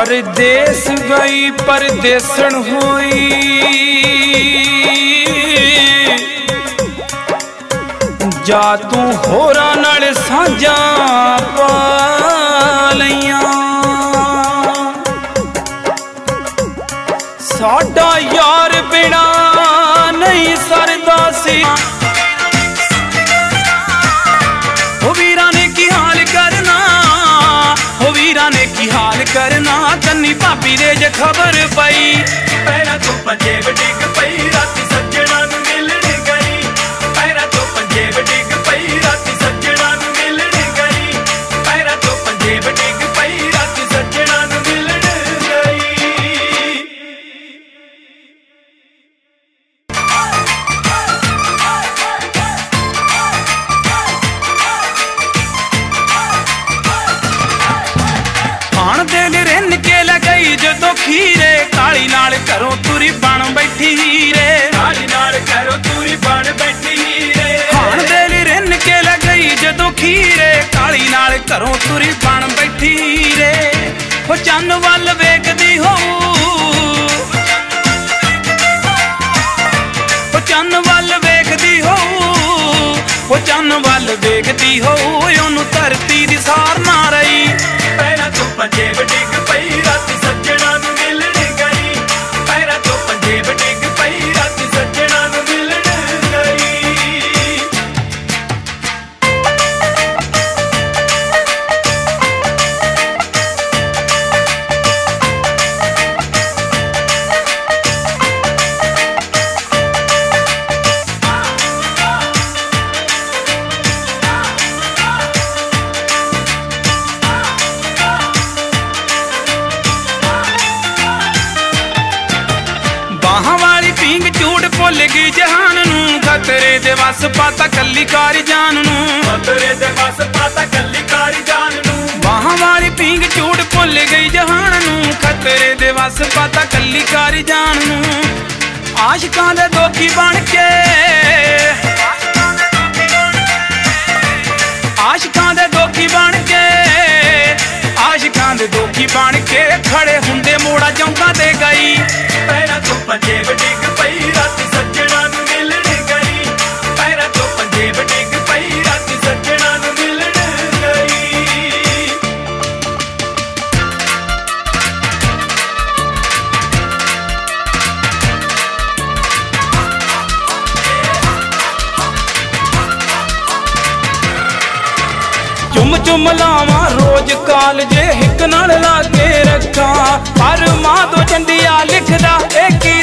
परदेस गई परदेसण होई जा तू होरा नाल साझा पा लईयां साडा यार बिना नहीं सरदा सी वीरा ने की हाल करना वीरा ने की हाल करना तन्नी भाभी दे जे खबर पई पैरा तो पंजेब डिग पई राती सज्जणा नूं मिलण गई पैरा तो पंजेब डिग पई राती सज्जणा नूं मिलण गई पैरा तो पंजेब डिग पई राती सज्जणा नूं मिलण गई। दिल रिन के लगई जदों खीरे काली नाल घरों तुरी बन बैठी हीरे काली नाल घरों तुरी बन बैठी हीरे हाण दिल रिन के लगई जदों खीरे काली नाल घरों तुरी बन बैठी हीरे हो चन्न वल वेखदी होऊ हो चन्न वल वेखदी होऊ हो चन्न वल वेखदी होऊ ओनू धरती दी सार ना रही पैरा तो पंजेब डिग पई राती सज्जणा नूं मिलण गई पैरा तो पंजेब डिग पई राती सज्जणा नूं मिलण गई। भुल गई जहान नूं खतरे दे वस पाता कल्ली कारी जान नूं खतरे दे वस पाता कल्ली कारी जान नूं बाहां वाली पींग झूठ भुल गई जहान नूं खतरे दे वस पाता कल्ली कारी जान नूं आशिकां दे दोखी बन के आशिकां दे दोखी बन के आशिकां दे दोखी बन के खड़े हुंदे मोड़ा चौंका दे गई पैरा तो पंजेब डिग पई राती सज्जणा नूं मिलण गई पैरा तो पंजेब डिग पई राती सज्जणा नूं मिलण गई। चुम चुम लावा रोज काल जे हिक नाल ला के रखा पर मां तो चंडिया लिखदा ए की